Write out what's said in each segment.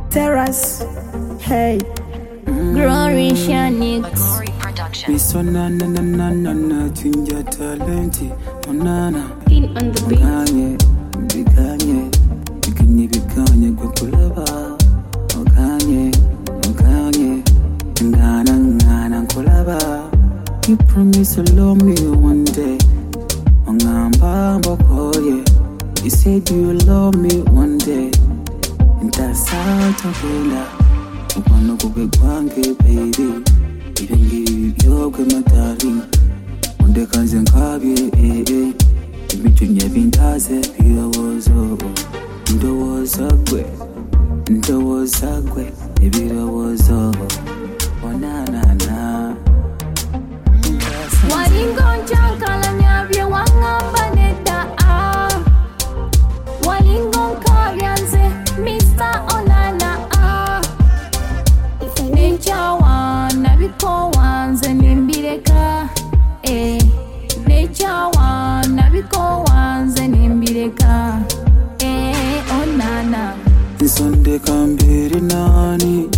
Terrace, hey. Glory Shanix. Glory Production. Mi sona na na na na na tunja talenti onana. In on the beat. Biganye kwa kulaba. Okanye ngana kulaba. You promise to love me one day. Ongamba bokoye. You said you love me one day. Ntasata kula. Upano kube kwange baby. Ibengi yokwe matari. Onde kanze nkabye imitunye bintaze birowozo. Ndowozagwe ibirowozo. Onanana. Walingonja kalanyabye wangamba neda Walingonka byanze Mr. Onana Nechawa nabiko wanze nimbireka Nechawa nabiko wanze nimbireka Onana Nsondeka mbere nani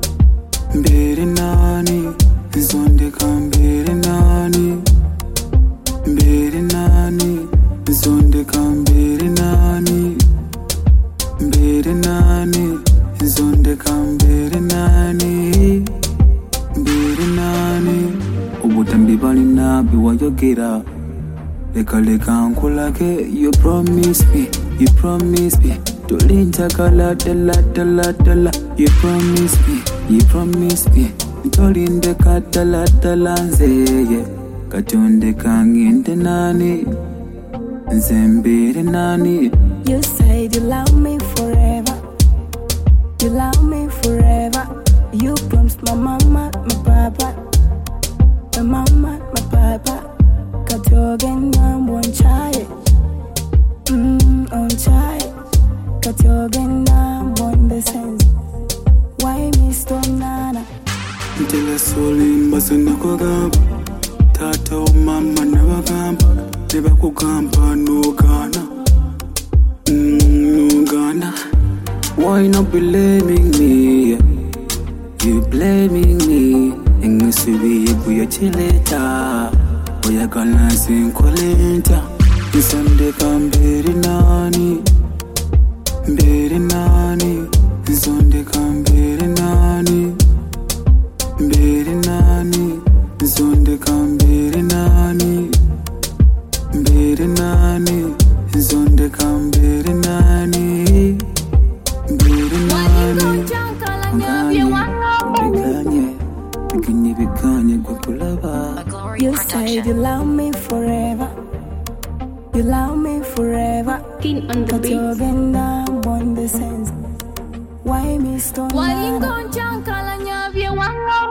Nsondeka mbere nani Nsondeka mbere nani Nsondeka mbere nani Ubutambi balina biwayogera Leka nkulage you promise me Tolintakala dala You promise me Tolindeka dala nzeye Katondeka nginde nani Nzembere nani You said you love me forever. You promised my mama, my papa. Katogen nam one child. On child. Katogen nam one the sense. Why Mr. Nana? Ntela solimba sinakugamba Tata o mama nabagamba Nebakugamba nogana Why not blaming me? You blaming me Engisubi kuyachileta Oyagala sinkolenta Nsondeka mbere nani Nsondeka mbere nani Nsondeka mbere nani Nsondeka mbere nani Walingonja kalanyabye wangamba Biganye kwa kulaba. Glory You said you Production. love me forever. In on the beat. Katogen nam one the sense. Why Mr. Nana? Walingonja kalanyabye wangamba